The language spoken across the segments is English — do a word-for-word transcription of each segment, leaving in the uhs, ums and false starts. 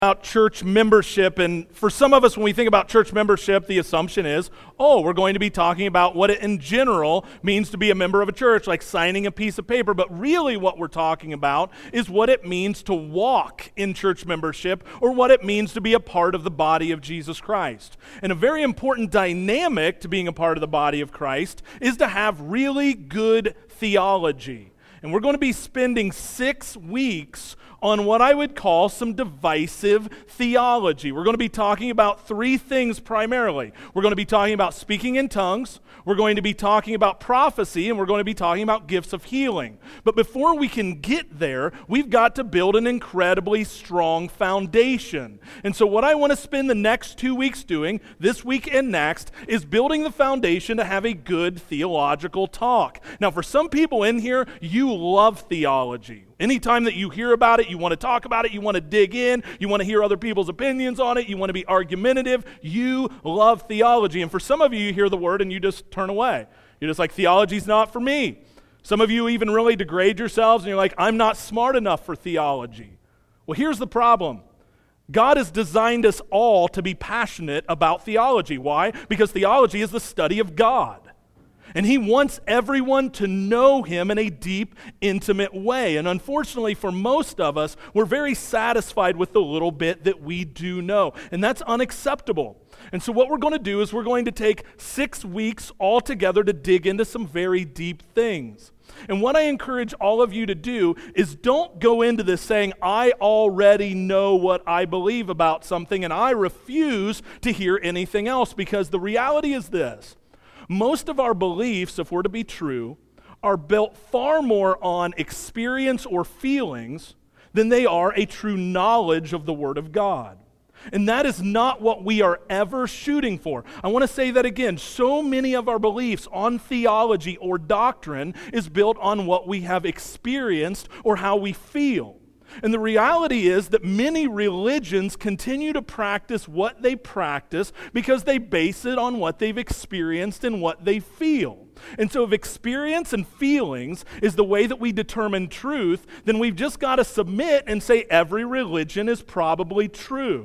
About church membership, and for some of us, when we think about church membership, the assumption is, oh, we're going to be talking about what it in general means to be a member of a church, like signing a piece of paper. But really what we're talking about is what it means to walk in church membership, or what it means to be a part of the body of Jesus Christ. And a very important dynamic to being a part of the body of Christ is to have really good theology. And we're going to be spending six weeks on what I would call some divisive theology. We're going to be talking about three things primarily. We're going to be talking about speaking in tongues, we're going to be talking about prophecy, and we're going to be talking about gifts of healing. But before we can get there, we've got to build an incredibly strong foundation. And so what I want to spend the next two weeks doing, this week and next, is building the foundation to have a good theological talk. Now, for some people in here, you love theology. Anytime that you hear about it, you want to talk about it, you want to dig in, you want to hear other people's opinions on it, you want to be argumentative, you love theology. And for some of you, you hear the word and you just turn away. You're just like, theology's not for me. Some of you even really degrade yourselves and you're like, I'm not smart enough for theology. Well, here's the problem. God has designed us all to be passionate about theology. Why? Because theology is the study of God. And he wants everyone to know him in a deep, intimate way. And unfortunately, for most of us, we're very satisfied with the little bit that we do know. And that's unacceptable. And so what we're going to do is we're going to take six weeks all together to dig into some very deep things. And what I encourage all of you to do is don't go into this saying, I already know what I believe about something, and I refuse to hear anything else, because the reality is this. Most of our beliefs, if we're to be true, are built far more on experience or feelings than they are a true knowledge of the Word of God. And that is not what we are ever shooting for. I want to say that again. So many of our beliefs on theology or doctrine is built on what we have experienced or how we feel. And the reality is that many religions continue to practice what they practice because they base it on what they've experienced and what they feel. And so if experience and feelings is the way that we determine truth, then we've just got to submit and say every religion is probably true.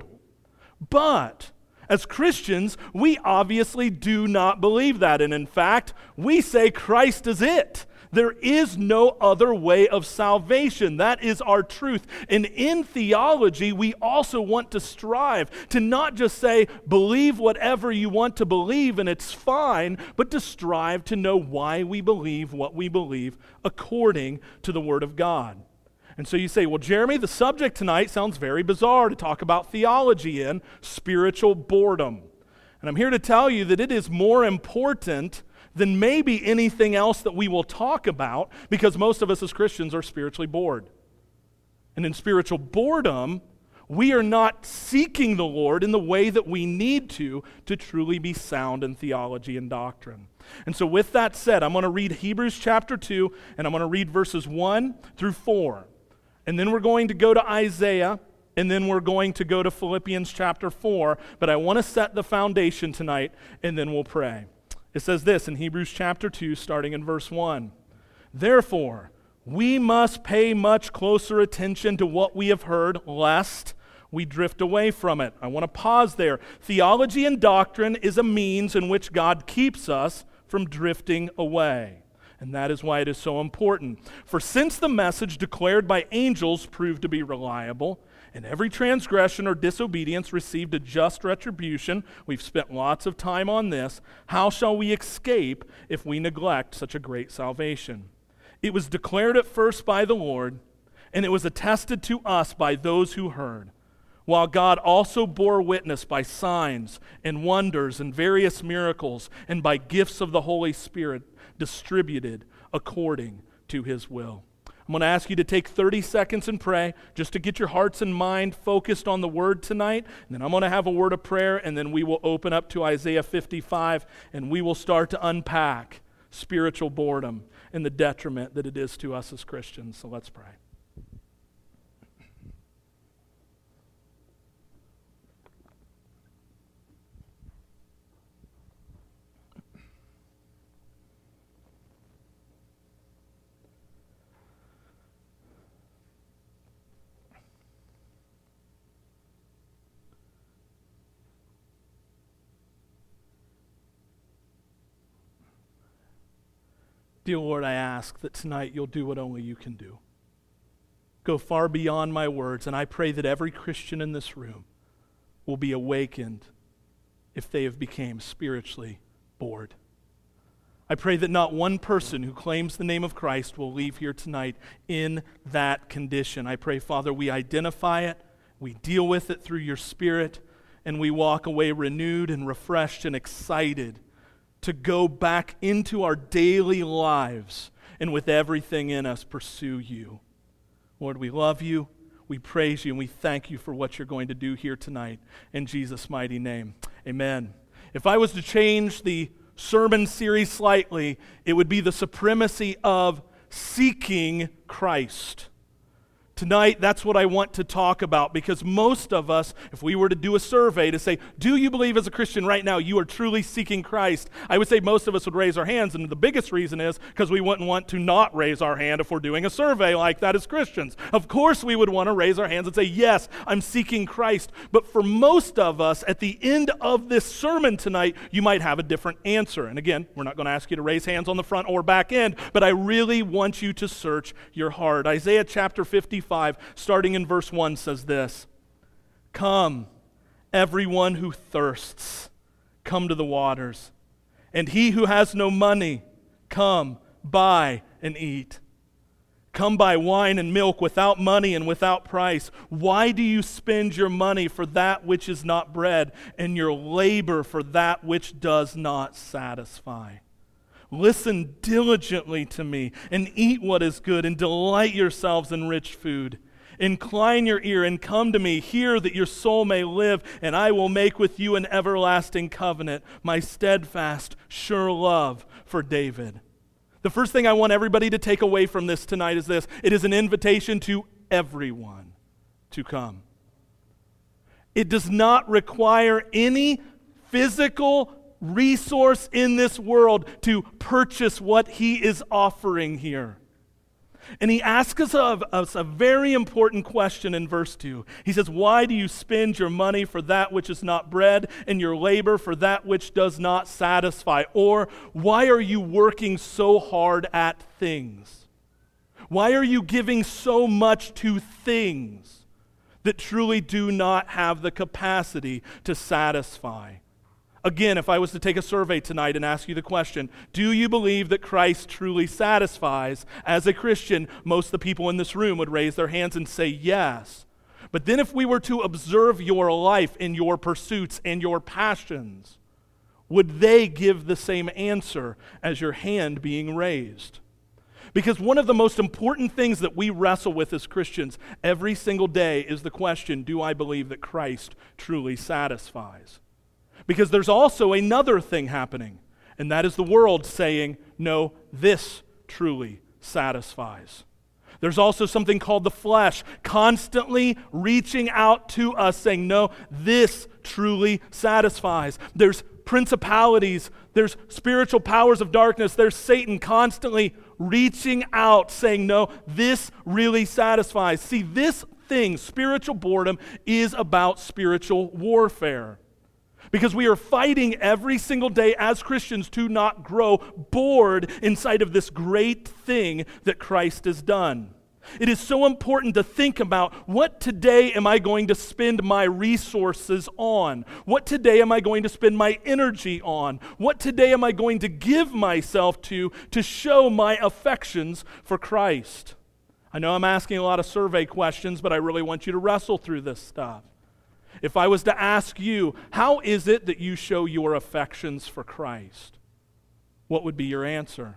But as Christians, we obviously do not believe that. And in fact, we say Christ is it. There is no other way of salvation. That is our truth. And in theology, we also want to strive to not just say, believe whatever you want to believe and it's fine, but to strive to know why we believe what we believe according to the Word of God. And so you say, well, Jeremy, the subject tonight sounds very bizarre to talk about theology in, spiritual boredom. And I'm here to tell you that it is more important than maybe anything else that we will talk about, because most of us as Christians are spiritually bored. And in spiritual boredom, we are not seeking the Lord in the way that we need to to truly be sound in theology and doctrine. And so with that said, I'm going to read Hebrews chapter two, and I'm going to read verses one through four. And then we're going to go to Isaiah, and then we're going to go to Philippians chapter four. But I want to set the foundation tonight, and then we'll pray. It says this in Hebrews chapter two, starting in verse one. Therefore, we must pay much closer attention to what we have heard, lest we drift away from it. I want to pause there. Theology and doctrine is a means in which God keeps us from drifting away. And that is why it is so important. For since the message declared by angels proved to be reliable, and every transgression or disobedience received a just retribution, we've spent lots of time on this, how shall we escape if we neglect such a great salvation? It was declared at first by the Lord, and it was attested to us by those who heard, while God also bore witness by signs and wonders and various miracles, and by gifts of the Holy Spirit distributed according to his will. I'm going to ask you to take thirty seconds and pray, just to get your hearts and mind focused on the Word tonight. And then I'm going to have a word of prayer, and then we will open up to Isaiah fifty-five, and we will start to unpack spiritual boredom and the detriment that it is to us as Christians. So let's pray. Dear Lord, I ask that tonight you'll do what only you can do. Go far beyond my words, and I pray that every Christian in this room will be awakened if they have become spiritually bored. I pray that not one person who claims the name of Christ will leave here tonight in that condition. I pray, Father, we identify it, we deal with it through your Spirit, and we walk away renewed and refreshed and excited to go back into our daily lives and with everything in us pursue you. Lord, we love you, we praise you, and we thank you for what you're going to do here tonight. In Jesus' mighty name, amen. If I was to change the sermon series slightly, it would be the supremacy of seeking Christ. Tonight, that's what I want to talk about, because most of us, if we were to do a survey to say, do you believe as a Christian right now you are truly seeking Christ? I would say most of us would raise our hands, and the biggest reason is because we wouldn't want to not raise our hand if we're doing a survey like that as Christians. Of course we would want to raise our hands and say, yes, I'm seeking Christ. But for most of us, at the end of this sermon tonight, you might have a different answer. And again, we're not going to ask you to raise hands on the front or back end, but I really want you to search your heart. Isaiah chapter fifty-five, starting in verse one, says this: "Come, everyone who thirsts, come to the waters. And he who has no money, come, buy and eat. Come buy wine and milk without money and without price. Why do you spend your money for that which is not bread, and your labor for that which does not satisfy? Listen diligently to me, and eat what is good, and delight yourselves in rich food. Incline your ear and come to me. Hear that your soul may live, and I will make with you an everlasting covenant, my steadfast, sure love for David." The first thing I want everybody to take away from this tonight is this: it is an invitation to everyone to come. It does not require any physical resource in this world to purchase what he is offering here. And he asks us of us a very important question in verse two. He says, "Why do you spend your money for that which is not bread, and your labor for that which does not satisfy?" Or, why are you working so hard at things? Why are you giving so much to things that truly do not have the capacity to satisfy? Again, if I was to take a survey tonight and ask you the question, do you believe that Christ truly satisfies? As a Christian, most of the people in this room would raise their hands and say yes. But then if we were to observe your life and your pursuits and your passions, would they give the same answer as your hand being raised? Because one of the most important things that we wrestle with as Christians every single day is the question, do I believe that Christ truly satisfies? Because there's also another thing happening, and that is the world saying, no, this truly satisfies. There's also something called the flesh, constantly reaching out to us saying, no, this truly satisfies. There's principalities, there's spiritual powers of darkness, there's Satan constantly reaching out saying, no, this really satisfies. See, this thing, spiritual boredom, is about spiritual warfare. Because we are fighting every single day as Christians to not grow bored inside of this great thing that Christ has done. It is so important to think about, what today am I going to spend my resources on? What today am I going to spend my energy on? What today am I going to give myself to to show my affections for Christ? I know I'm asking a lot of survey questions, but I really want you to wrestle through this stuff. If I was to ask you, how is it that you show your affections for Christ? What would be your answer?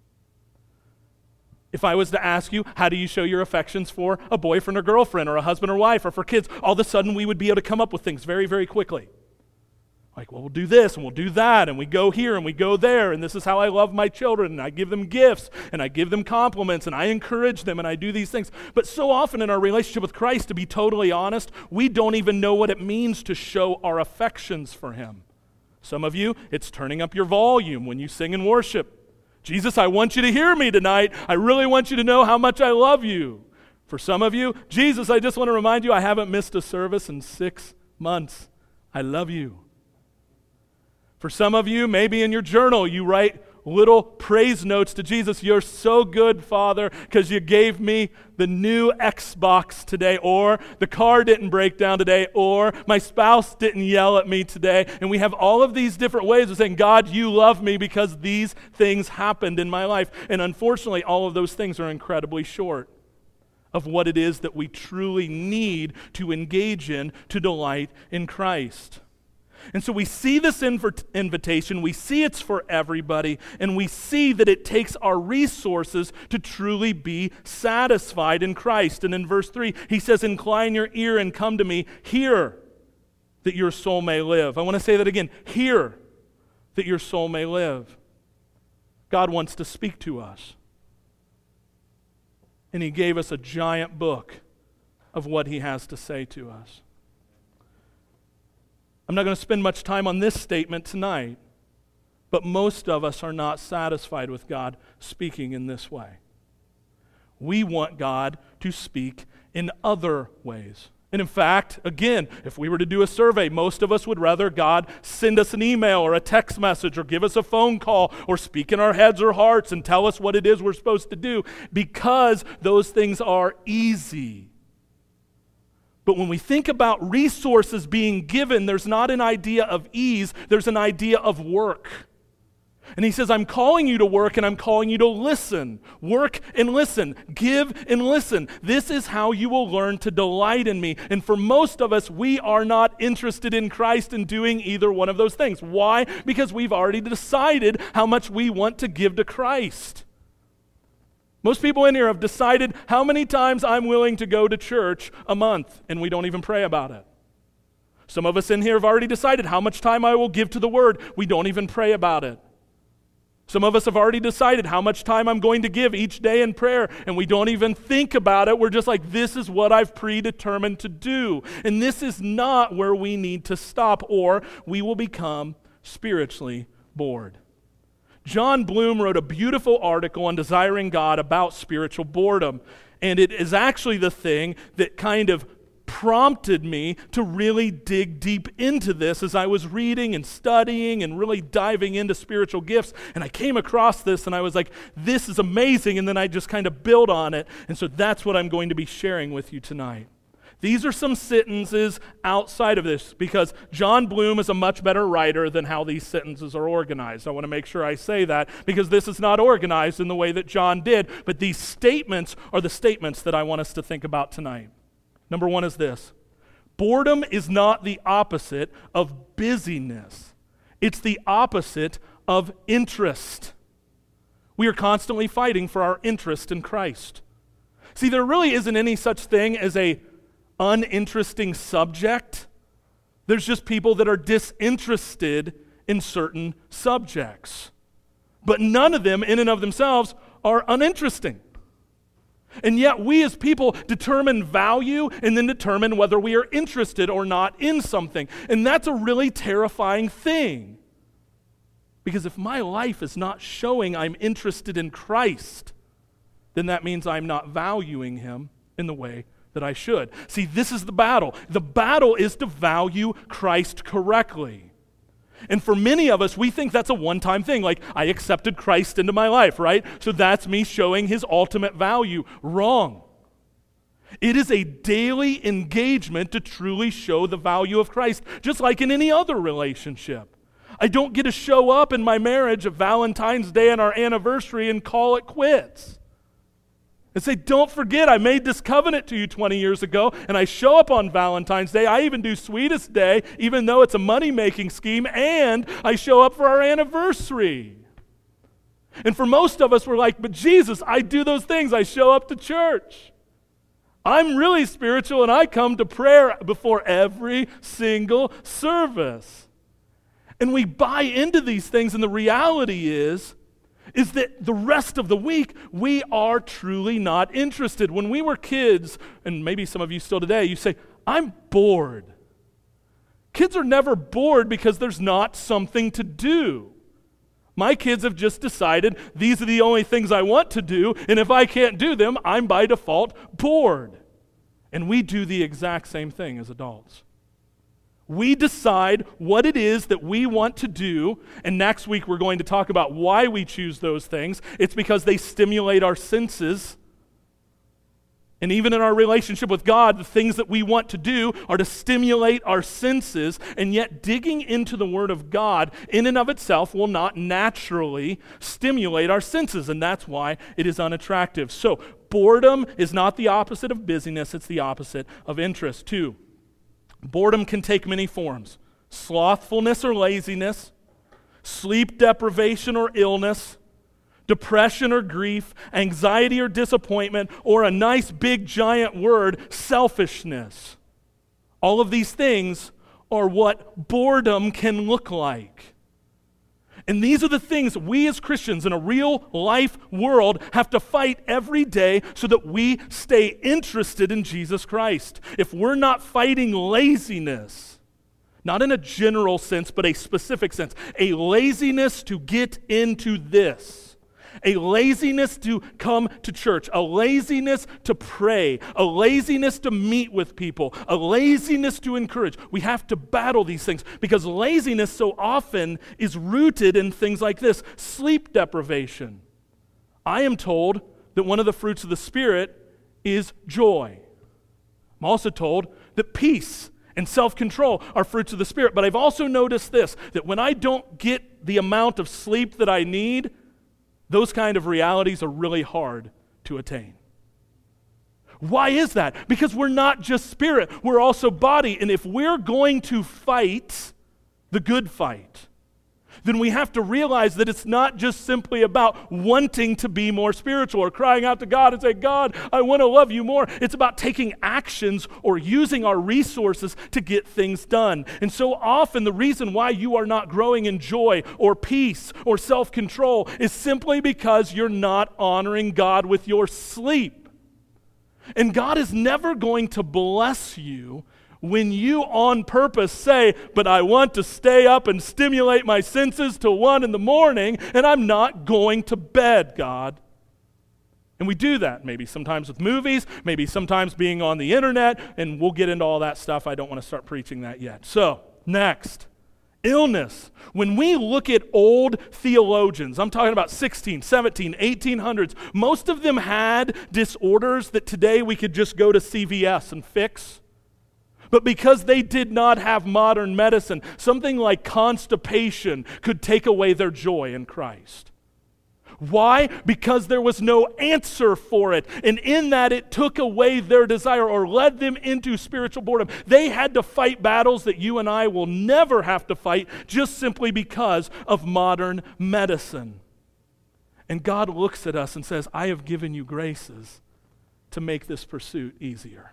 If I was to ask you, how do you show your affections for a boyfriend or girlfriend or a husband or wife or for kids? All of a sudden we would be able to come up with things very, very quickly. Like, well, we'll do this and we'll do that and we go here and we go there and this is how I love my children and I give them gifts and I give them compliments and I encourage them and I do these things. But so often in our relationship with Christ, to be totally honest, we don't even know what it means to show our affections for Him. Some of you, it's turning up your volume when you sing and worship. Jesus, I want you to hear me tonight. I really want you to know how much I love you. For some of you, Jesus, I just want to remind you I haven't missed a service in six months. I love you. For some of you, maybe in your journal you write, little praise notes to Jesus. You're so good, Father, because you gave me the new Xbox today, or the car didn't break down today, or my spouse didn't yell at me today. And we have all of these different ways of saying, God, you love me because these things happened in my life. And unfortunately, all of those things are incredibly short of what it is that we truly need to engage in to delight in Christ. And so we see this inv- invitation, we see it's for everybody, and we see that it takes our resources to truly be satisfied in Christ. And in verse three, he says, incline your ear and come to me, hear that your soul may live. I want to say that again, hear that your soul may live. God wants to speak to us. And he gave us a giant book of what he has to say to us. I'm not going to spend much time on this statement tonight, but most of us are not satisfied with God speaking in this way. We want God to speak in other ways. And in fact, again, if we were to do a survey, most of us would rather God send us an email or a text message or give us a phone call or speak in our heads or hearts and tell us what it is we're supposed to do, because those things are easy. But when we think about resources being given, there's not an idea of ease, there's an idea of work. And he says, I'm calling you to work and I'm calling you to listen. Work and listen. Give and listen. This is how you will learn to delight in me. And for most of us, we are not interested in Christ in doing either one of those things. Why? Because we've already decided how much we want to give to Christ. Most people in here have decided how many times I'm willing to go to church a month, and we don't even pray about it. Some of us in here have already decided how much time I will give to the Word. We don't even pray about it. Some of us have already decided how much time I'm going to give each day in prayer, and we don't even think about it. We're just like, this is what I've predetermined to do. And this is not where we need to stop, or we will become spiritually bored. John Bloom wrote a beautiful article on Desiring God about spiritual boredom, and it is actually the thing that kind of prompted me to really dig deep into this as I was reading and studying and really diving into spiritual gifts. And I came across this and I was like, this is amazing. And then I just kind of built on it. And so that's what I'm going to be sharing with you tonight. These are some sentences outside of this, because John Bloom is a much better writer than how these sentences are organized. I want to make sure I say that, because this is not organized in the way that John did, but these statements are the statements that I want us to think about tonight. Number one is this: boredom is not the opposite of busyness. It's the opposite of interest. We are constantly fighting for our interest in Christ. See, there really isn't any such thing as a uninteresting subject. There's just people that are disinterested in certain subjects. But none of them in and of themselves are uninteresting. And yet we as people determine value and then determine whether we are interested or not in something. And that's a really terrifying thing. Because if my life is not showing I'm interested in Christ, then that means I'm not valuing him in the way that I should. See, this is the battle. The battle is to value Christ correctly. And for many of us, we think that's a one-time thing. Like, I accepted Christ into my life, right? So that's me showing his ultimate value. Wrong. It is a daily engagement to truly show the value of Christ, just like in any other relationship. I don't get to show up in my marriage of Valentine's Day and our anniversary and call it quits. And say, don't forget, I made this covenant to you twenty years ago, and I show up on Valentine's Day. I even do Sweetest Day, even though it's a money-making scheme, and I show up for our anniversary. And for most of us, we're like, but Jesus, I do those things. I show up to church. I'm really spiritual, and I come to prayer before every single service. And we buy into these things, and the reality is, is that the rest of the week, we are truly not interested. When we were kids, and maybe some of you still today, you say, I'm bored. Kids are never bored because there's not something to do. My kids have just decided these are the only things I want to do, and if I can't do them, I'm by default bored. And we do the exact same thing as adults. We decide what it is that we want to do, and next week we're going to talk about why we choose those things. It's because they stimulate our senses. And even in our relationship with God, the things that we want to do are to stimulate our senses, and yet digging into the Word of God in and of itself will not naturally stimulate our senses, and that's why it is unattractive. So, boredom is not the opposite of busyness, it's the opposite of interest. Two, boredom can take many forms: slothfulness or laziness, sleep deprivation or illness, depression or grief, anxiety or disappointment, or a nice big giant word, selfishness. All of these things are what boredom can look like. And these are the things we as Christians in a real life world have to fight every day so that we stay interested in Jesus Christ. If we're not fighting laziness, not in a general sense, but a specific sense, a laziness to get into this, a laziness to come to church, a laziness to pray, a laziness to meet with people, a laziness to encourage. We have to battle these things because laziness so often is rooted in things like this: sleep deprivation. I am told that one of the fruits of the Spirit is joy. I'm also told that peace and self-control are fruits of the Spirit. But I've also noticed this, that when I don't get the amount of sleep that I need, those kind of realities are really hard to attain. Why is that? Because we're not just spirit, we're also body. And if we're going to fight the good fight, then we have to realize that it's not just simply about wanting to be more spiritual or crying out to God and say, God, I want to love you more. It's about taking actions or using our resources to get things done. And so often the reason why you are not growing in joy or peace or self-control is simply because you're not honoring God with your sleep. And God is never going to bless you when you on purpose say, but I want to stay up and stimulate my senses till one in the morning, and I'm not going to bed, God. And we do that maybe sometimes with movies, maybe sometimes being on the internet, and we'll get into all that stuff. I don't want to start preaching that yet. So, next, illness. When we look at old theologians, I'm talking about sixteen, seventeen, eighteen hundreds, most of them had disorders that today we could just go to C V S and fix. But because they did not have modern medicine, something like constipation could take away their joy in Christ. Why? Because there was no answer for it. And in that, it took away their desire or led them into spiritual boredom. They had to fight battles that you and I will never have to fight just simply because of modern medicine. And God looks at us and says, I have given you graces to make this pursuit easier.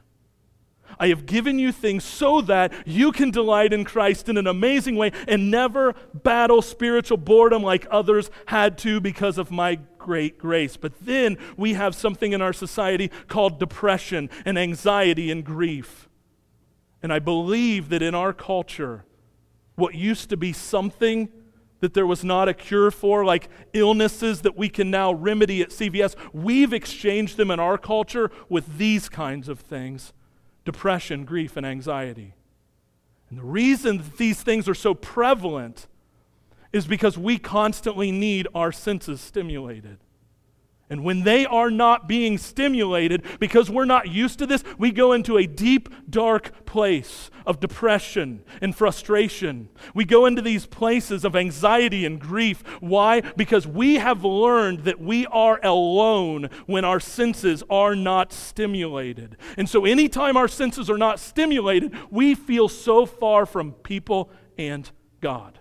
I have given you things so that you can delight in Christ in an amazing way and never battle spiritual boredom like others had to because of my great grace. But then we have something in our society called depression and anxiety and grief. And I believe that in our culture, what used to be something that there was not a cure for, like illnesses that we can now remedy at C V S, we've exchanged them in our culture with these kinds of things: depression, grief, and anxiety. And the reason that these things are so prevalent is because we constantly need our senses stimulated. And when they are not being stimulated, because we're not used to this, we go into a deep, dark place of depression and frustration. We go into these places of anxiety and grief. Why? Because we have learned that we are alone when our senses are not stimulated. And so anytime our senses are not stimulated, we feel so far from people and God.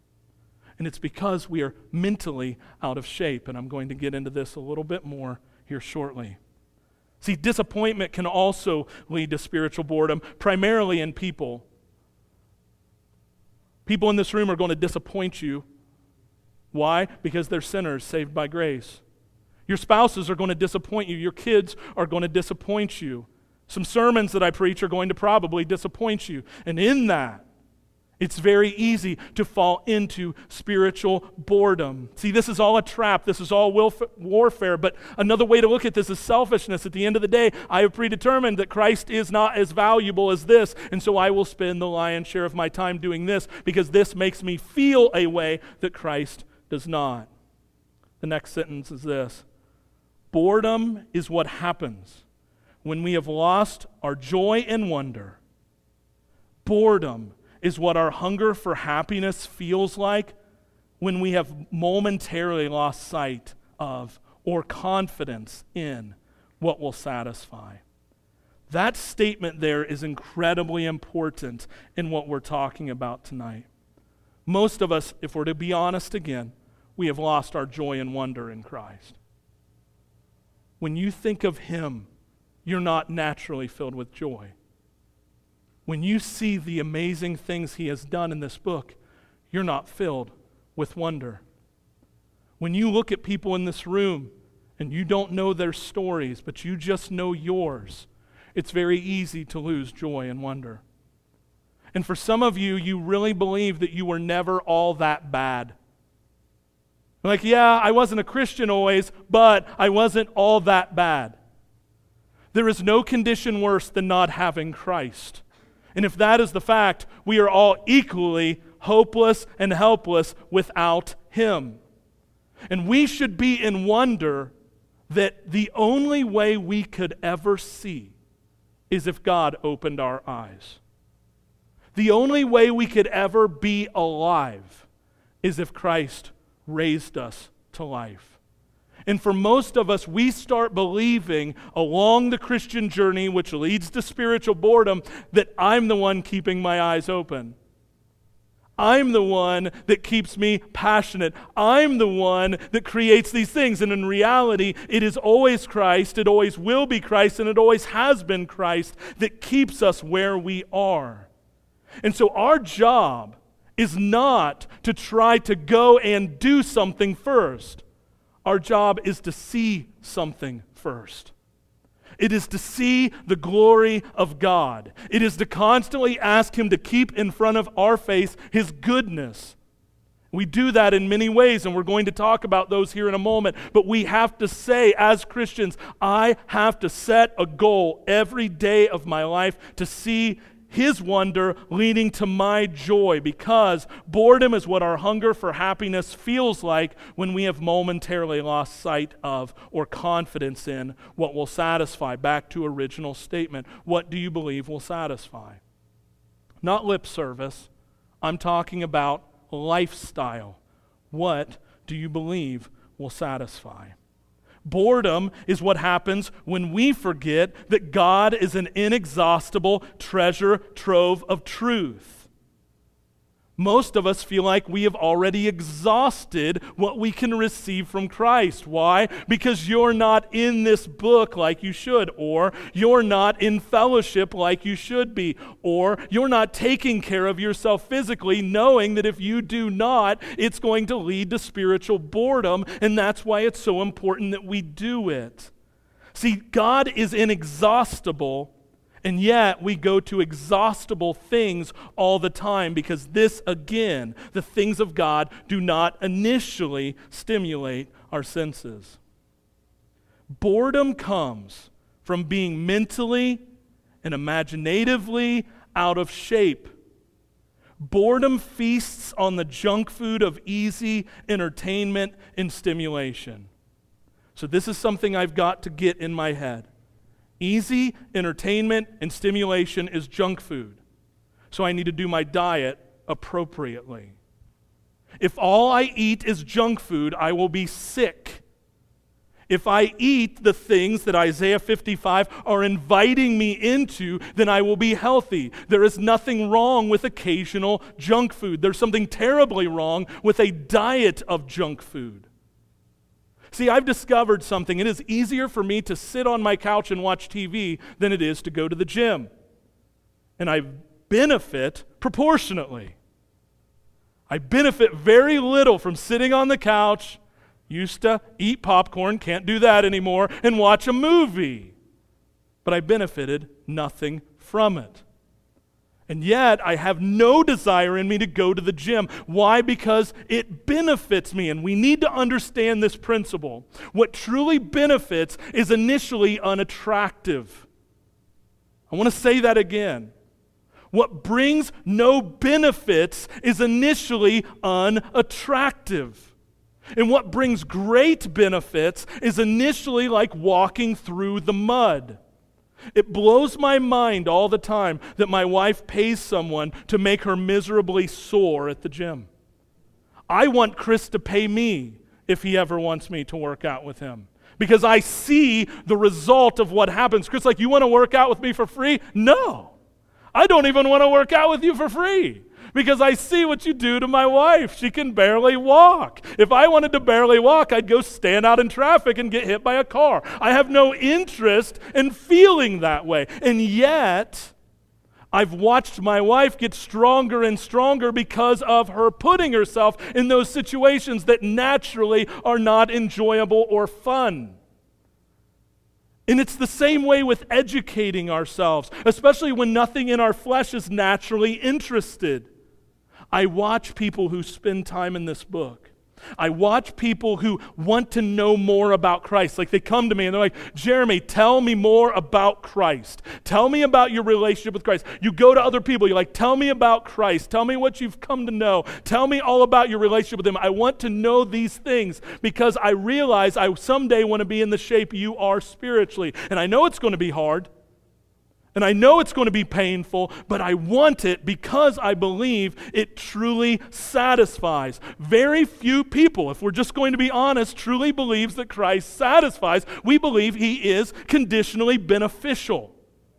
And it's because we are mentally out of shape. And I'm going to get into this a little bit more here shortly. See, disappointment can also lead to spiritual boredom, primarily in people. People in this room are going to disappoint you. Why? Because they're sinners saved by grace. Your spouses are going to disappoint you. Your kids are going to disappoint you. Some sermons that I preach are going to probably disappoint you. And in that, It's very easy to fall into spiritual boredom. See, this is all a trap. This is all wilf- warfare. But another way to look at this is selfishness. At the end of the day, I have predetermined that Christ is not as valuable as this, and so I will spend the lion's share of my time doing this because this makes me feel a way that Christ does not. The next sentence is this: boredom is what happens when we have lost our joy and wonder. Boredom is what our hunger for happiness feels like when we have momentarily lost sight of or confidence in what will satisfy. That statement there is incredibly important in what we're talking about tonight. Most of us, if we're to be honest again, we have lost our joy and wonder in Christ. When you think of Him, you're not naturally filled with joy. When you see the amazing things He has done in this book, you're not filled with wonder. When you look at people in this room and you don't know their stories, but you just know yours, it's very easy to lose joy and wonder. And for some of you, you really believe that you were never all that bad. Like, yeah, I wasn't a Christian always, but I wasn't all that bad. There is no condition worse than not having Christ. And if that is the fact, we are all equally hopeless and helpless without Him. And we should be in wonder that the only way we could ever see is if God opened our eyes. The only way we could ever be alive is if Christ raised us to life. And for most of us, we start believing along the Christian journey, which leads to spiritual boredom, that I'm the one keeping my eyes open. I'm the one that keeps me passionate. I'm the one that creates these things. And in reality, it is always Christ, it always will be Christ, and it always has been Christ that keeps us where we are. And so our job is not to try to go and do something first. Our job is to see something first. It is to see the glory of God. It is to constantly ask Him to keep in front of our face His goodness. We do that in many ways, and we're going to talk about those here in a moment. But we have to say, as Christians, I have to set a goal every day of my life to see His wonder leading to my joy, because boredom is what our hunger for happiness feels like when we have momentarily lost sight of or confidence in what will satisfy. Back to original statement. What do you believe will satisfy? Not lip service. I'm talking about lifestyle. What do you believe will satisfy? Boredom is what happens when we forget that God is an inexhaustible treasure trove of truth. Most of us feel like we have already exhausted what we can receive from Christ. Why? Because you're not in this book like you should, or you're not in fellowship like you should be, or you're not taking care of yourself physically, knowing that if you do not, it's going to lead to spiritual boredom, and that's why it's so important that we do it. See, God is inexhaustible, and yet we go to exhaustible things all the time because this, again, the things of God do not initially stimulate our senses. Boredom comes from being mentally and imaginatively out of shape. Boredom feasts on the junk food of easy entertainment and stimulation. So this is something I've got to get in my head. Easy entertainment and stimulation is junk food. So I need to do my diet appropriately. If all I eat is junk food, I will be sick. If I eat the things that Isaiah fifty-five are inviting me into, then I will be healthy. There is nothing wrong with occasional junk food. There's something terribly wrong with a diet of junk food. See, I've discovered something. It is easier for me to sit on my couch and watch T V than it is to go to the gym. And I benefit proportionately. I benefit very little from sitting on the couch, used to eat popcorn, can't do that anymore, and watch a movie. But I benefited nothing from it. And yet, I have no desire in me to go to the gym. Why? Because it benefits me, and we need to understand this principle. What truly benefits is initially unattractive. I want to say that again. What brings no benefits is initially unattractive. And what brings great benefits is initially like walking through the mud. It blows my mind all the time that my wife pays someone to make her miserably sore at the gym. I want Chris to pay me if he ever wants me to work out with him, because I see the result of what happens. Chris, like, you want to work out with me for free? No. I don't even want to work out with you for free, because I see what you do to my wife. She can barely walk. If I wanted to barely walk, I'd go stand out in traffic and get hit by a car. I have no interest in feeling that way. And yet, I've watched my wife get stronger and stronger because of her putting herself in those situations that naturally are not enjoyable or fun. And it's the same way with educating ourselves, especially when nothing in our flesh is naturally interested. I watch people who spend time in this book. I watch people who want to know more about Christ. Like, they come to me and they're like, Jeremy, tell me more about Christ. Tell me about your relationship with Christ. You go to other people, you're like, tell me about Christ. Tell me what you've come to know. Tell me all about your relationship with Him. I want to know these things because I realize I someday want to be in the shape you are spiritually. And I know it's going to be hard. And I know it's going to be painful, but I want it because I believe it truly satisfies. Very few people, if we're just going to be honest, truly believes that Christ satisfies. We believe He is conditionally beneficial.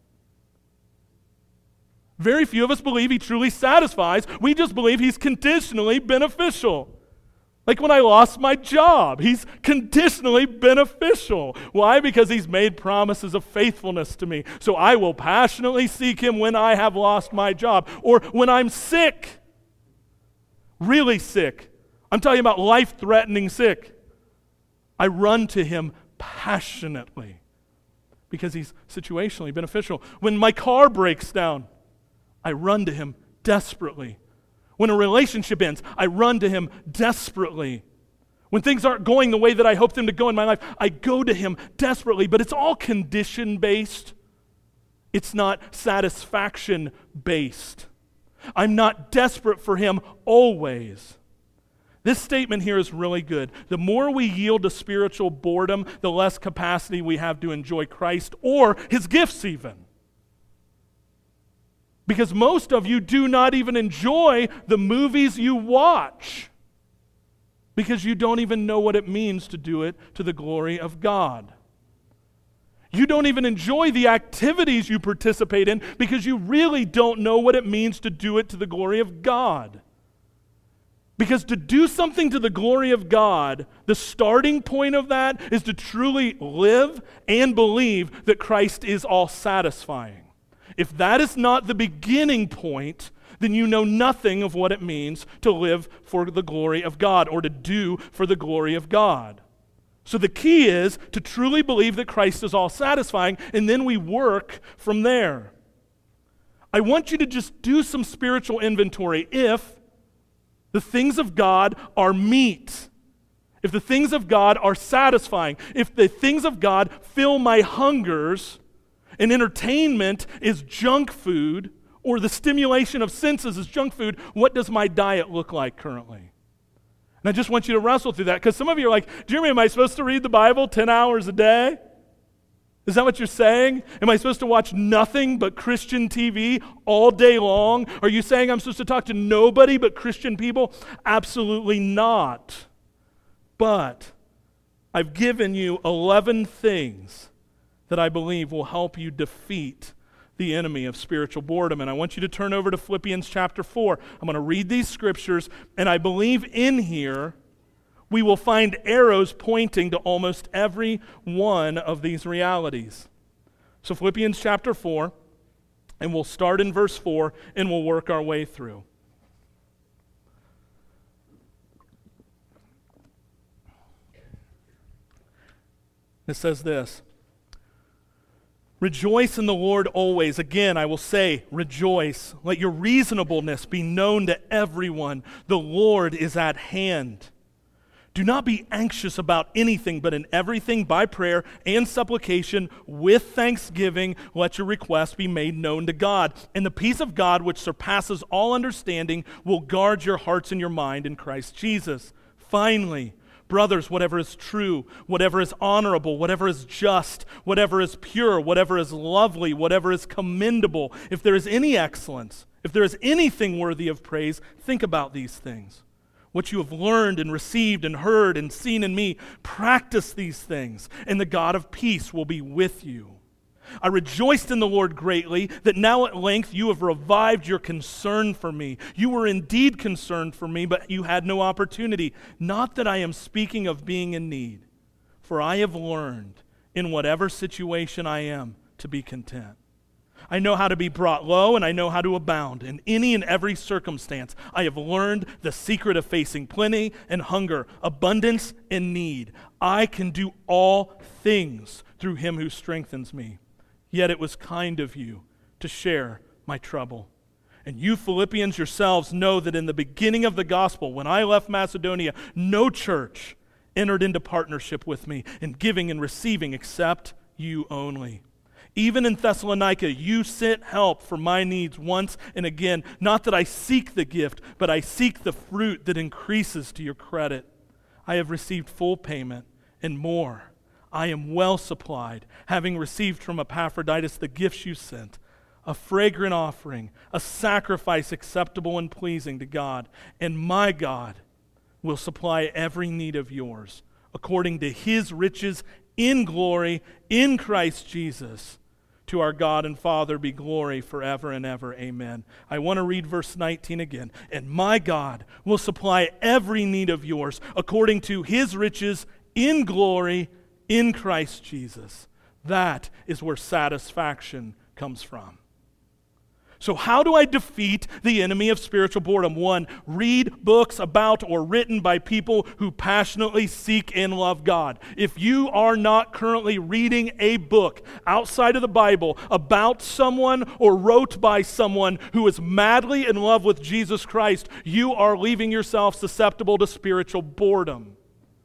Very few of us believe He truly satisfies. We just believe He's conditionally beneficial. Like when I lost my job, He's conditionally beneficial. Why? Because He's made promises of faithfulness to me. So I will passionately seek Him when I have lost my job. Or when I'm sick, really sick. I'm talking about life-threatening sick. I run to Him passionately because He's situationally beneficial. When my car breaks down, I run to Him desperately. When a relationship ends, I run to Him desperately. When things aren't going the way that I hope them to go in my life, I go to Him desperately. But it's all condition-based. It's not satisfaction-based. I'm not desperate for Him always. This statement here is really good. The more we yield to spiritual boredom, the less capacity we have to enjoy Christ or His gifts even. Because most of you do not even enjoy the movies you watch because you don't even know what it means to do it to the glory of God. You don't even enjoy the activities you participate in because you really don't know what it means to do it to the glory of God. Because to do something to the glory of God, the starting point of that is to truly live and believe that Christ is all satisfying. If that is not the beginning point, then you know nothing of what it means to live for the glory of God or to do for the glory of God. So the key is to truly believe that Christ is all satisfying, and then we work from there. I want you to just do some spiritual inventory. If the things of God are meat, if the things of God are satisfying, if the things of God fill my hungers, and entertainment is junk food, or the stimulation of senses is junk food, what does my diet look like currently? And I just want you to wrestle through that, because some of you are like, Jeremy, am I supposed to read the Bible ten hours a day? Is that what you're saying? Am I supposed to watch nothing but Christian T V all day long? Are you saying I'm supposed to talk to nobody but Christian people? Absolutely not. But I've given you eleven things that I believe will help you defeat the enemy of spiritual boredom. And I want you to turn over to Philippians chapter four. I'm going to read these scriptures, and I believe in here we will find arrows pointing to almost every one of these realities. So Philippians chapter four, and we'll start in verse four, and we'll work our way through. It says this: Rejoice in the Lord always. Again, I will say, rejoice. Let your reasonableness be known to everyone. The Lord is at hand. Do not be anxious about anything, but in everything by prayer and supplication with thanksgiving, let your requests be made known to God. And the peace of God, which surpasses all understanding, will guard your hearts and your mind in Christ Jesus. Finally, brothers, whatever is true, whatever is honorable, whatever is just, whatever is pure, whatever is lovely, whatever is commendable, if there is any excellence, if there is anything worthy of praise, think about these things. What you have learned and received and heard and seen in me, practice these things, and the God of peace will be with you. I rejoiced in the Lord greatly that now at length you have revived your concern for me. You were indeed concerned for me, but you had no opportunity. Not that I am speaking of being in need, for I have learned in whatever situation I am to be content. I know how to be brought low, and I know how to abound. In any and every circumstance, I have learned the secret of facing plenty and hunger, abundance and need. I can do all things through him who strengthens me. Yet it was kind of you to share my trouble. And you Philippians yourselves know that in the beginning of the gospel, when I left Macedonia, no church entered into partnership with me in giving and receiving except you only. Even in Thessalonica, you sent help for my needs once and again. Not that I seek the gift, but I seek the fruit that increases to your credit. I have received full payment and more. I am well supplied, having received from Epaphroditus the gifts you sent, a fragrant offering, a sacrifice acceptable and pleasing to God. And my God will supply every need of yours, according to his riches in glory in Christ Jesus. To our God and Father be glory forever and ever. Amen. I want to read verse nineteen again. And my God will supply every need of yours, according to his riches in glory in Christ Jesus. That is where satisfaction comes from. So how do I defeat the enemy of spiritual boredom? One, read books about or written by people who passionately seek and love God. If you are not currently reading a book outside of the Bible about someone or wrote by someone who is madly in love with Jesus Christ, you are leaving yourself susceptible to spiritual boredom.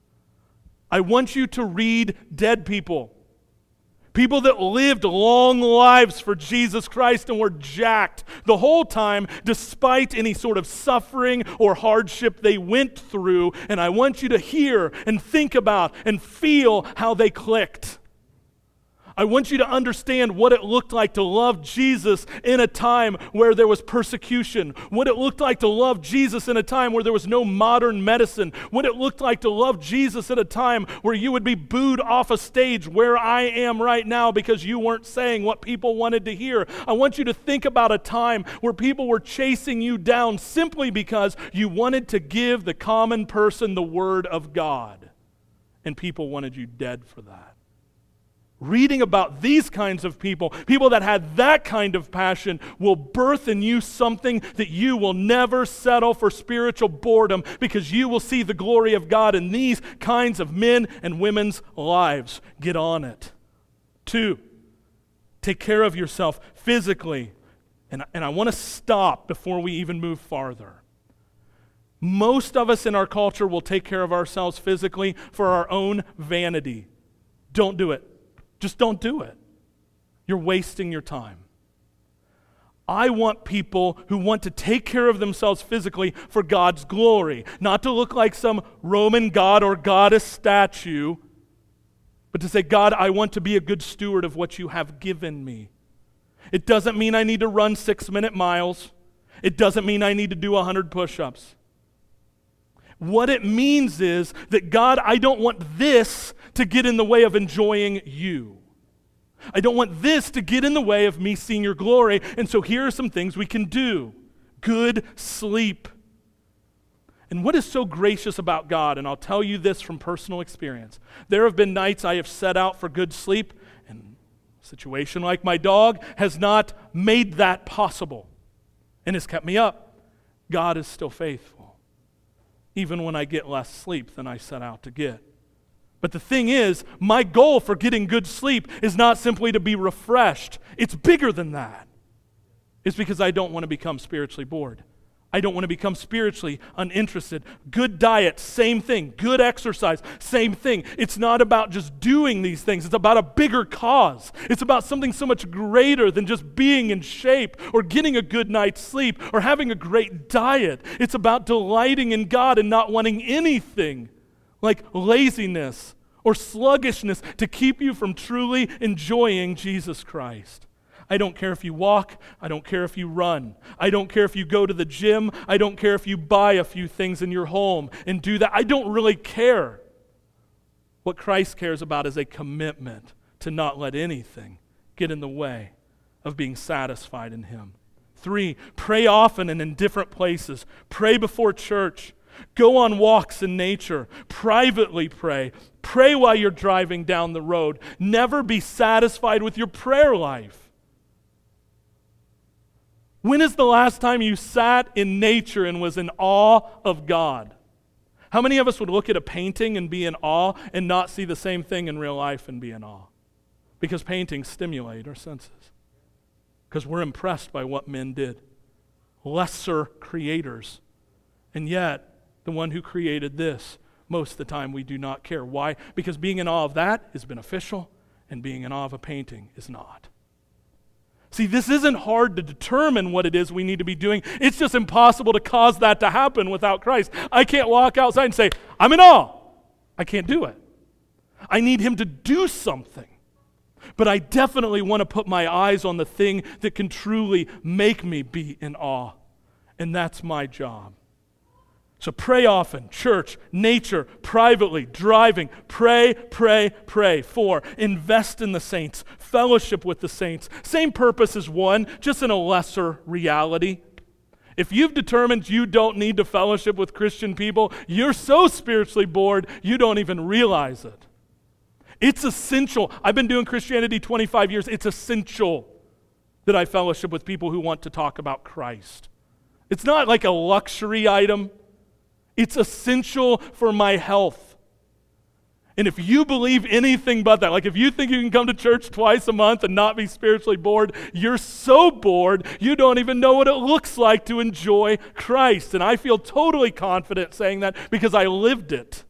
I want you to read dead people. People that lived long lives for Jesus Christ and were jacked the whole time despite any sort of suffering or hardship they went through. And I want you to hear and think about and feel how they clicked. I want you to understand what it looked like to love Jesus in a time where there was persecution, what it looked like to love Jesus in a time where there was no modern medicine, what it looked like to love Jesus at a time where you would be booed off a stage where I am right now because you weren't saying what people wanted to hear. I want you to think about a time where people were chasing you down simply because you wanted to give the common person the word of God, and people wanted you dead for that. Reading about these kinds of people, people that had that kind of passion, will birth in you something that you will never settle for spiritual boredom, because you will see the glory of God in these kinds of men and women's lives. Get on it. Two, take care of yourself physically. And, and I want to stop before we even move farther. Most of us in our culture will take care of ourselves physically for our own vanity. Don't do it. Just don't do it. You're wasting your time. I want people who want to take care of themselves physically for God's glory, not to look like some Roman god or goddess statue, but to say, God, I want to be a good steward of what you have given me. It doesn't mean I need to run six-minute miles. It doesn't mean I need to do one hundred push-ups. What it means is that, God, I don't want this to get in the way of enjoying you. I don't want this to get in the way of me seeing your glory. And so here are some things we can do. Good sleep. And what is so gracious about God, and I'll tell you this from personal experience, there have been nights I have set out for good sleep, and a situation like my dog has not made that possible and has kept me up. God is still faithful, even when I get less sleep than I set out to get. But the thing is, my goal for getting good sleep is not simply to be refreshed. It's bigger than that. It's because I don't want to become spiritually bored. I don't want to become spiritually uninterested. Good diet, same thing. Good exercise, same thing. It's not about just doing these things. It's about a bigger cause. It's about something so much greater than just being in shape or getting a good night's sleep or having a great diet. It's about delighting in God and not wanting anything like laziness or sluggishness to keep you from truly enjoying Jesus Christ. I don't care if you walk. I don't care if you run. I don't care if you go to the gym. I don't care if you buy a few things in your home and do that. I don't really care. What Christ cares about is a commitment to not let anything get in the way of being satisfied in Him. Three, pray often and in different places. Pray before church. Go on walks in nature. Privately pray. Pray while you're driving down the road. Never be satisfied with your prayer life. When is the last time you sat in nature and was in awe of God? How many of us would look at a painting and be in awe and not see the same thing in real life and be in awe? Because paintings stimulate our senses. Because we're impressed by what men did. Lesser creators. And yet, the one who created this, most of the time we do not care. Why? Because being in awe of that is beneficial, and being in awe of a painting is not. See, this isn't hard to determine what it is we need to be doing. It's just impossible to cause that to happen without Christ. I can't walk outside and say, I'm in awe. I can't do it. I need Him to do something. But I definitely want to put my eyes on the thing that can truly make me be in awe. And that's my job. So pray often, church, nature, privately, driving, pray, pray, pray. Four, invest in the saints, fellowship with the saints. Same purpose as one, just in a lesser reality. If you've determined you don't need to fellowship with Christian people, you're so spiritually bored, you don't even realize it. It's essential. I've been doing Christianity twenty-five years. It's essential that I fellowship with people who want to talk about Christ. It's not like a luxury item. It's essential for my health. And if you believe anything but that, like if you think you can come to church twice a month and not be spiritually bored, you're so bored you don't even know what it looks like to enjoy Christ. And I feel totally confident saying that because I lived it.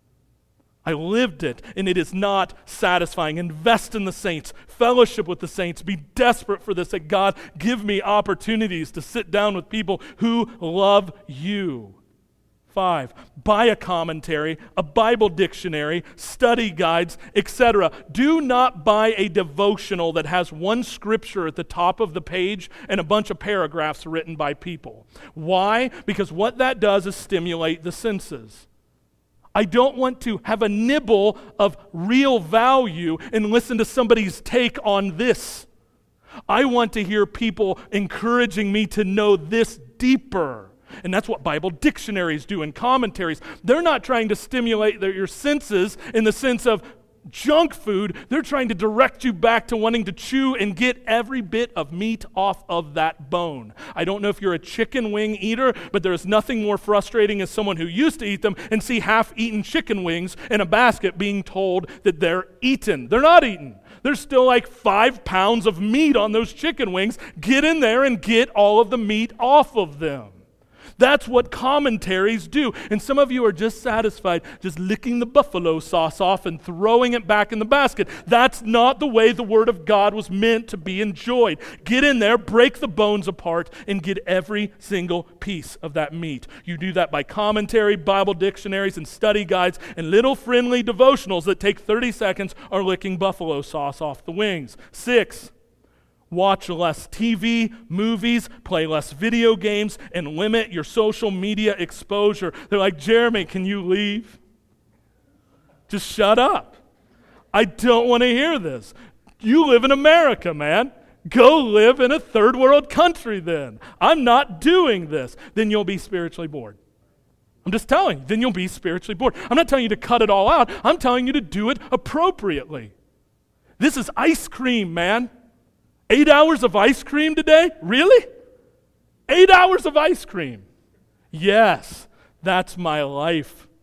I lived it, and it is not satisfying. Invest in the saints, fellowship with the saints, be desperate for this, that God give me opportunities to sit down with people who love you. Five, buy a commentary, a Bible dictionary, study guides, et cetera. Do not buy a devotional that has one scripture at the top of the page and a bunch of paragraphs written by people. Why? Because what that does is stimulate the senses. I don't want to have a nibble of real value and listen to somebody's take on this. I want to hear people encouraging me to know this deeper. And that's what Bible dictionaries do and commentaries. They're not trying to stimulate their, your senses in the sense of junk food. They're trying to direct you back to wanting to chew and get every bit of meat off of that bone. I don't know if you're a chicken wing eater, but there's nothing more frustrating as someone who used to eat them and see half-eaten chicken wings in a basket being told that they're eaten. They're not eaten. There's still like five pounds of meat on those chicken wings. Get in there and get all of the meat off of them. That's what commentaries do. And some of you are just satisfied just licking the buffalo sauce off and throwing it back in the basket. That's not the way the Word of God was meant to be enjoyed. Get in there, break the bones apart, and get every single piece of that meat. You do that by commentary, Bible dictionaries, and study guides, and little friendly devotionals that take thirty seconds are licking buffalo sauce off the wings. Six, watch less T V, movies, play less video games, and limit your social media exposure. They're like, Jeremy, can you leave? Just shut up. I don't want to hear this. You live in America, man. Go live in a third world country then. I'm not doing this. Then you'll be spiritually bored. I'm just telling you, then you'll be spiritually bored. I'm not telling you to cut it all out. I'm telling you to do it appropriately. This is ice cream, man. Eight hours of ice cream today? Really? Eight hours of ice cream. Yes, that's my life.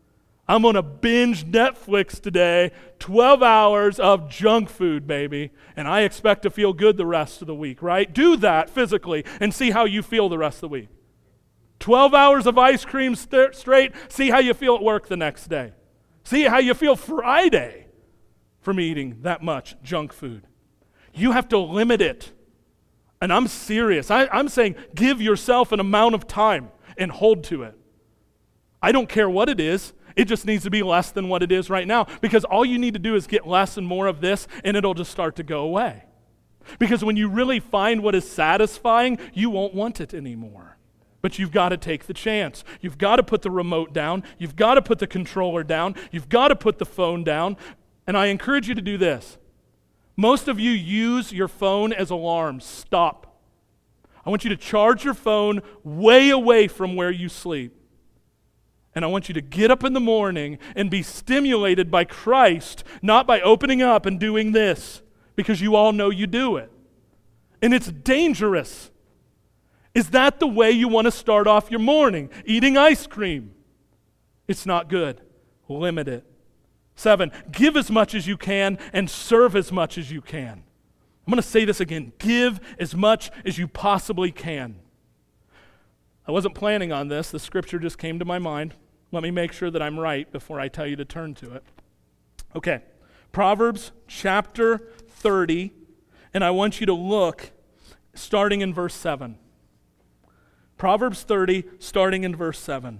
I'm going to binge Netflix today, twelve hours of junk food, baby, and I expect to feel good the rest of the week, right? Do that physically and see how you feel the rest of the week. twelve hours of ice cream st- straight, see how you feel at work the next day. See how you feel Friday from eating that much junk food. You have to limit it. And I'm serious. I, I'm saying give yourself an amount of time and hold to it. I don't care what it is. It just needs to be less than what it is right now, because all you need to do is get less and more of this, and it'll just start to go away. Because when you really find what is satisfying, you won't want it anymore. But you've got to take the chance. You've got to put the remote down. You've got to put the controller down. You've got to put the phone down. And I encourage you to do this. Most of you use your phone as alarms. Stop. I want you to charge your phone way away from where you sleep. And I want you to get up in the morning and be stimulated by Christ, not by opening up and doing this, because you all know you do it. And it's dangerous. Is that the way you want to start off your morning? Eating ice cream? It's not good. Limit it. Seven, give as much as you can and serve as much as you can. I'm going to say this again. Give as much as you possibly can. I wasn't planning on this. The scripture just came to my mind. Let me make sure that I'm right before I tell you to turn to it. Okay, Proverbs chapter thirty, and I want you to look starting in verse seven. Proverbs thirty, starting in verse seven.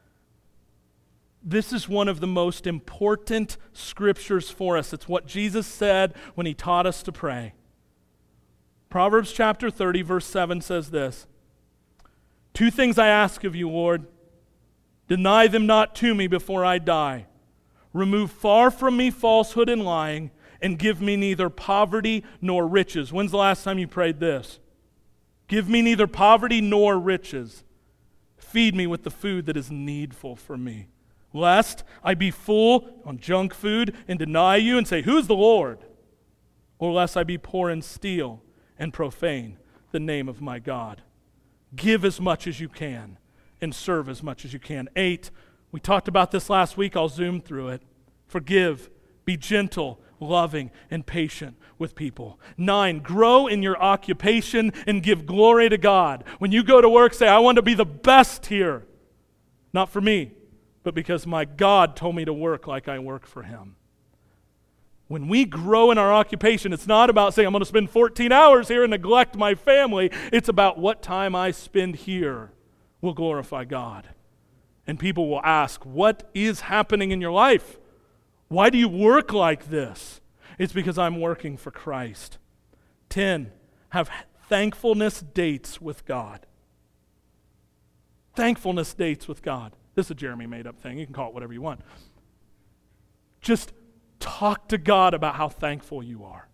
This is one of the most important scriptures for us. It's what Jesus said when he taught us to pray. Proverbs chapter thirty, verse seven says this: Two things I ask of you, Lord. Deny them not to me before I die. Remove far from me falsehood and lying, and give me neither poverty nor riches. When's the last time you prayed this? Give me neither poverty nor riches. Feed me with the food that is needful for me, lest I be full on junk food and deny you and say, who's the Lord? Or lest I be poor and steal and profane the name of my God. Give as much as you can and serve as much as you can. Eight, we talked about this last week. I'll zoom through it. Forgive, be gentle, loving, and patient with people. Nine, grow in your occupation and give glory to God. When you go to work, say, I want to be the best here. Not for me, but because my God told me to work like I work for him. When we grow in our occupation, it's not about saying, I'm going to spend fourteen hours here and neglect my family. It's about what time I spend here will glorify God. And people will ask, what is happening in your life? Why do you work like this? It's because I'm working for Christ. Ten, have thankfulness dates with God. Thankfulness dates with God. This is a Jeremy made-up thing. You can call it whatever you want. Just talk to God about how thankful you are.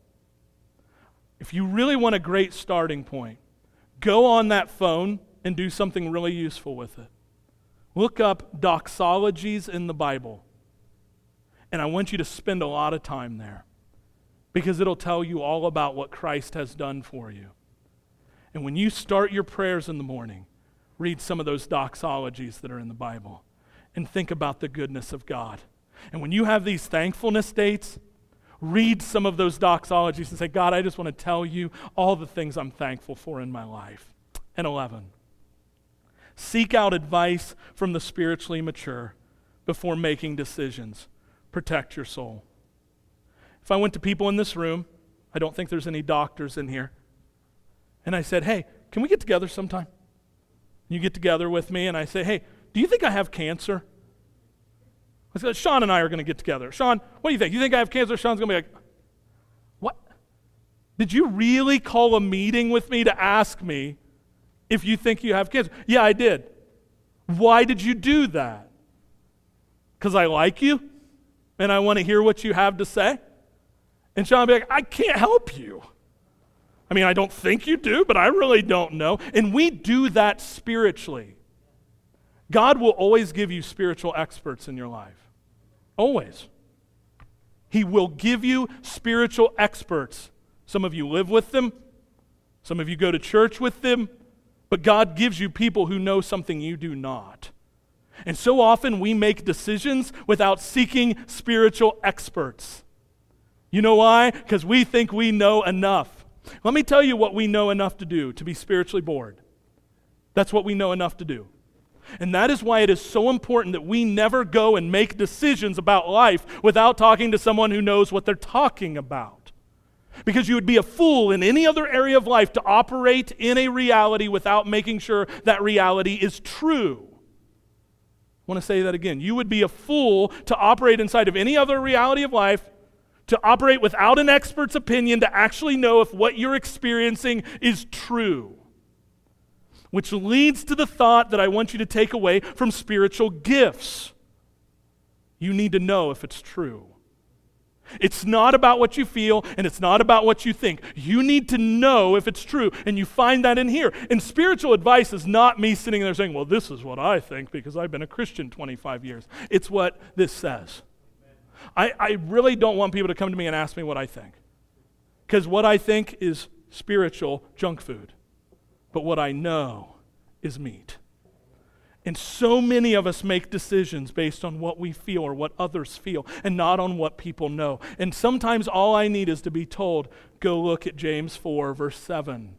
If you really want a great starting point, go on that phone and do something really useful with it. Look up doxologies in the Bible. And I want you to spend a lot of time there, because it'll tell you all about what Christ has done for you. And when you start your prayers in the morning, read some of those doxologies that are in the Bible and think about the goodness of God. And when you have these thankfulness dates, read some of those doxologies and say, God, I just want to tell you all the things I'm thankful for in my life. And eleven, seek out advice from the spiritually mature before making decisions. Protect your soul. If I went to people in this room, I don't think there's any doctors in here, and I said, hey, can we get together sometime? You get together with me, and I say, hey, do you think I have cancer? I said, Sean and I are going to get together. Sean, what do you think? You think I have cancer? Sean's going to be like, what? Did you really call a meeting with me to ask me if you think you have cancer? Yeah, I did. Why did you do that? Because I like you? And I want to hear what you have to say? And Sean will be like, I can't help you. I mean, I don't think you do, but I really don't know. And we do that spiritually. God will always give you spiritual experts in your life. Always. He will give you spiritual experts. Some of you live with them. Some of you go to church with them. But God gives you people who know something you do not. And so often we make decisions without seeking spiritual experts. You know why? Because we think we know enough. Let me tell you what we know enough to do to be spiritually bored. That's what we know enough to do. And that is why it is so important that we never go and make decisions about life without talking to someone who knows what they're talking about. Because you would be a fool in any other area of life to operate in a reality without making sure that reality is true. I want to say that again. You would be a fool to operate inside of any other reality of life, to operate without an expert's opinion, to actually know if what you're experiencing is true. Which leads to the thought that I want you to take away from spiritual gifts. You need to know if it's true. It's not about what you feel, and it's not about what you think. You need to know if it's true, and you find that in here. And spiritual advice is not me sitting there saying, well, this is what I think because I've been a Christian twenty-five years. It's what this says. I, I really don't want people to come to me and ask me what I think. Because what I think is spiritual junk food. But what I know is meat. And so many of us make decisions based on what we feel or what others feel and not on what people know. And sometimes all I need is to be told, go look at James four, verse seven.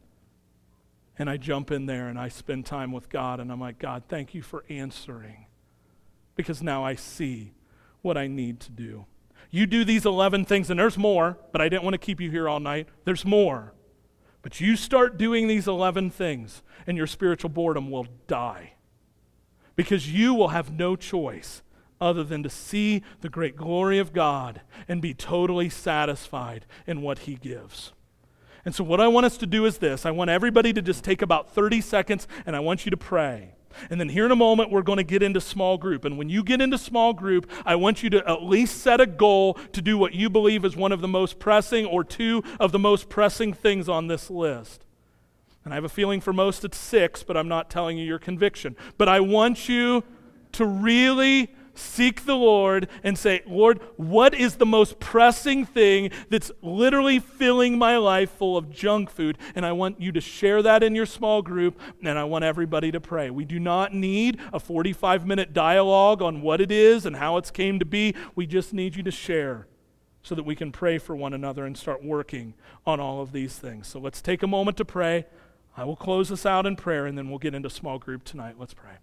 And I jump in there and I spend time with God and I'm like, God, thank you for answering. Because now I see what I need to do. You do these eleven things, and there's more, but I didn't want to keep you here all night. There's more. But you start doing these eleven things, and your spiritual boredom will die. Because you will have no choice other than to see the great glory of God and be totally satisfied in what He gives. And so what I want us to do is this. I want everybody to just take about thirty seconds, and I want you to pray. And then here in a moment, we're going to get into small group. And when you get into small group, I want you to at least set a goal to do what you believe is one of the most pressing or two of the most pressing things on this list. And I have a feeling for most it's six, but I'm not telling you your conviction. But I want you to really seek the Lord and say, Lord, what is the most pressing thing that's literally filling my life full of junk food? And I want you to share that in your small group, and I want everybody to pray. We do not need a forty-five minute dialogue on what it is and how it's came to be. We just need you to share so that we can pray for one another and start working on all of these things. So let's take a moment to pray. I will close this out in prayer, and then we'll get into small group tonight. Let's pray.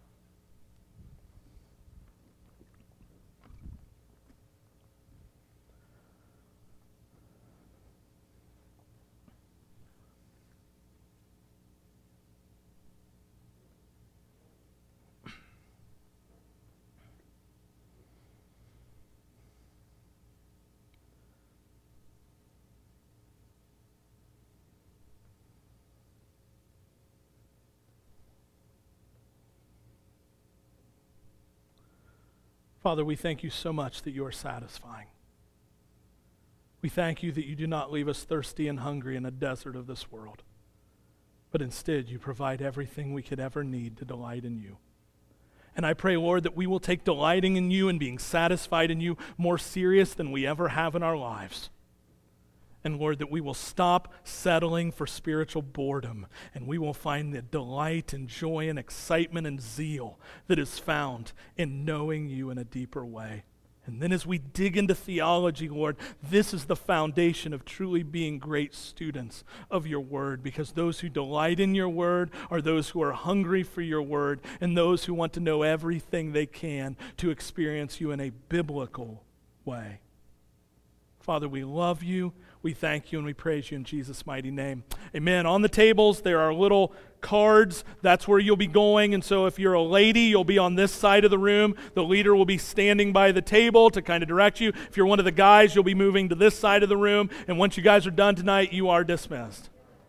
Father, we thank you so much that you are satisfying. We thank you that you do not leave us thirsty and hungry in a desert of this world, but instead you provide everything we could ever need to delight in you. And I pray, Lord, that we will take delighting in you and being satisfied in you more serious than we ever have in our lives. And Lord, that we will stop settling for spiritual boredom, and we will find the delight and joy and excitement and zeal that is found in knowing you in a deeper way. And then as we dig into theology, Lord, this is the foundation of truly being great students of your word, because those who delight in your word are those who are hungry for your word and those who want to know everything they can to experience you in a biblical way. Father, we love you. We thank you and we praise you in Jesus' mighty name. Amen. On the tables, there are little cards. That's where you'll be going. And so if you're a lady, you'll be on this side of the room. The leader will be standing by the table to kind of direct you. If you're one of the guys, you'll be moving to this side of the room. And once you guys are done tonight, you are dismissed.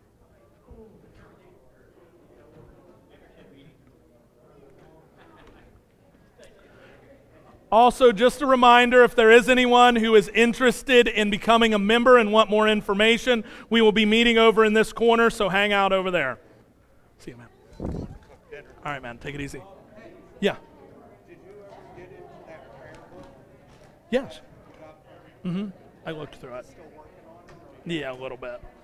Also, just a reminder, if there is anyone who is interested in becoming a member and want more information, we will be meeting over in this corner, so hang out over there. See you, man. All right, man, take it easy. Yeah. Yes. Mm-hmm. I looked through it. Yeah, a little bit.